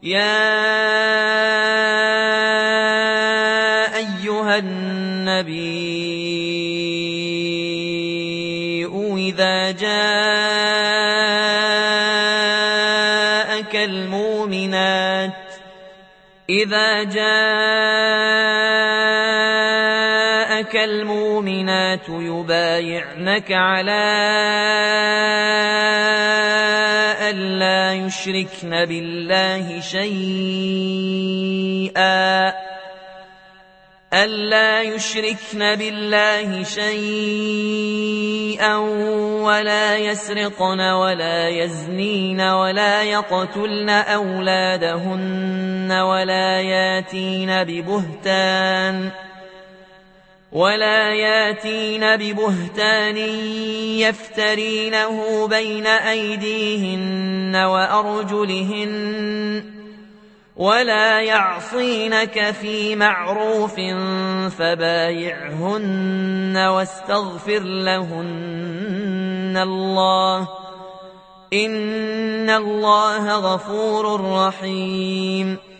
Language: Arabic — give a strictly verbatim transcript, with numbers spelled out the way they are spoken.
يا أيها النبي إذا جاءك المؤمنات إذا جاءك المؤمنات يبايعنك على ألا يشركن بالله شيئا ألا يشركن بالله شيئا ولا يسرقن ولا يزنين ولا يقتلن أولادهن ولا ياتين ببهتان ولا ياتين ببهتان يفترينه بين أيديهن وأرجلهن ولا يعصينك في معروف فبايعهن واستغفر لهن الله إن الله غفور رحيم